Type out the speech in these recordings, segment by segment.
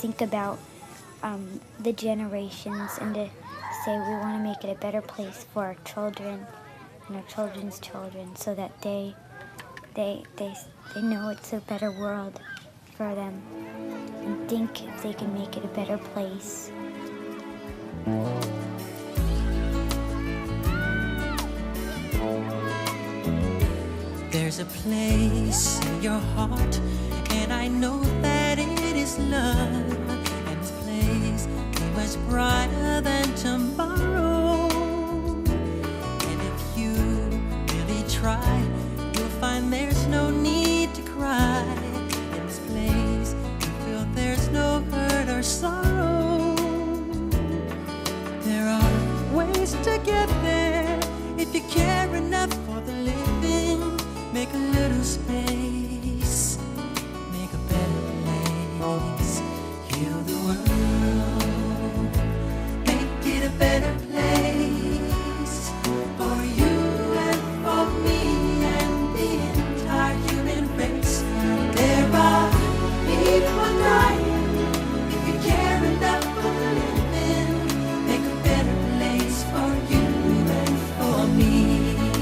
think about the generations and to say we want to make it a better place for our children and our children's children, so that they know it's a better world for them and think if they can make it a better place. There's a place in your heart, and I know that it is love. And this place is much brighter than tomorrow. And if you really try, you'll find there's no need to cry. In this place, you feel there's no hurt or sorrow. There are ways to get there if you care enough for the living. Make a little space, make a better place, heal the world, make it a better place for you and for me and the entire human race. There are people dying. If you care enough for the living, make a better place for you and for me.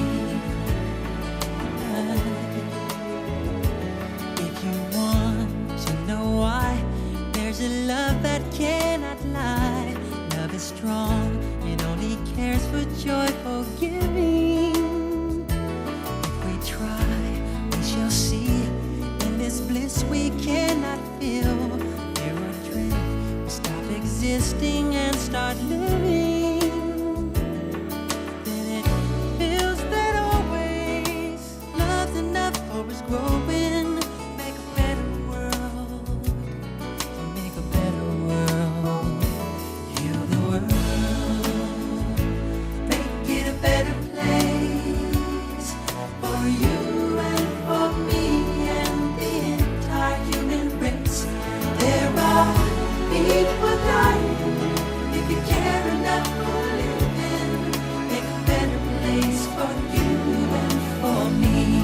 There's a love that cannot lie. Love is strong, it only cares for joyful giving. If we try, we shall see. In this bliss we cannot feel. There are dreams, we stop existing and start living. Then it feels that always love's enough for us growing. Make a better world, make a better world, heal the world, make it a better place for you and for me and the entire human race. There are people dying. If you care enough for living, make a better place for you and for me.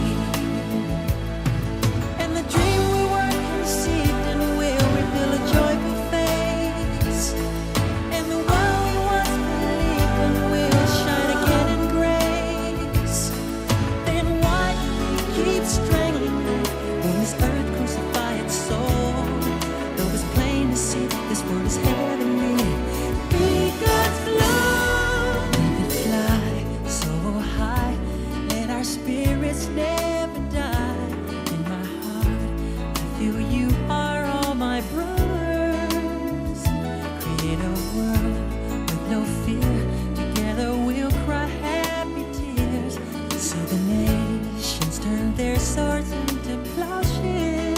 And the dream we weren't conceived and will reveal a joyful face. And the world we once believed in will shine again in grace. Then why keep strangling when this earth crucify its soul? Though it's plain to see this world is heavenly. Be God's love, make it fly so high. Let our spirits never die. In my heart, I feel you are all my brothers. Create a world with no fear. Together we'll cry happy tears. See the nations turn their swords into plowshares.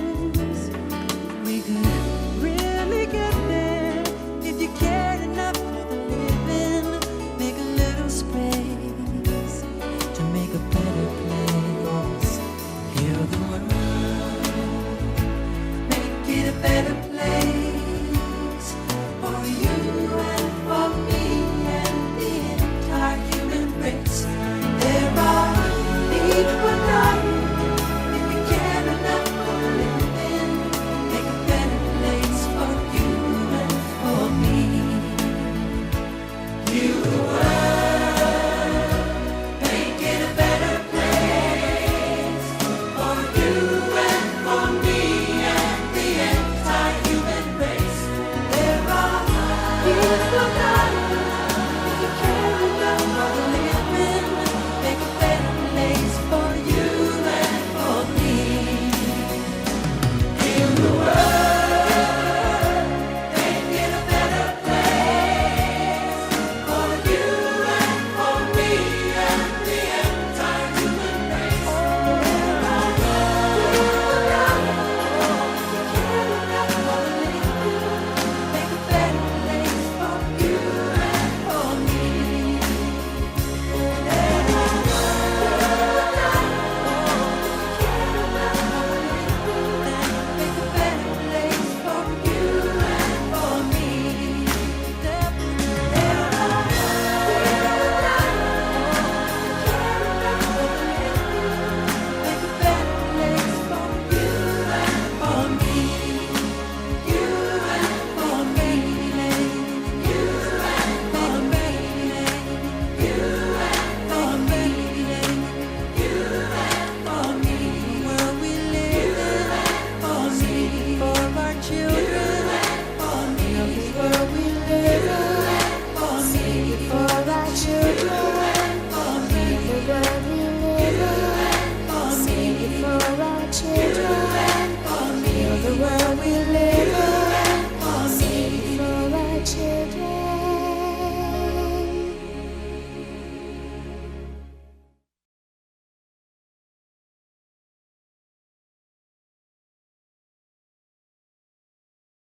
We could really get there if you cared enough for the living. Make a little space to make a better place. Heal the world, make it a better place for you and for me and the entire human race. There are people dying. If you care enough for the living, make a better place for you and for me. Heal the world, make it a better place for you and for me and the entire human race. There are people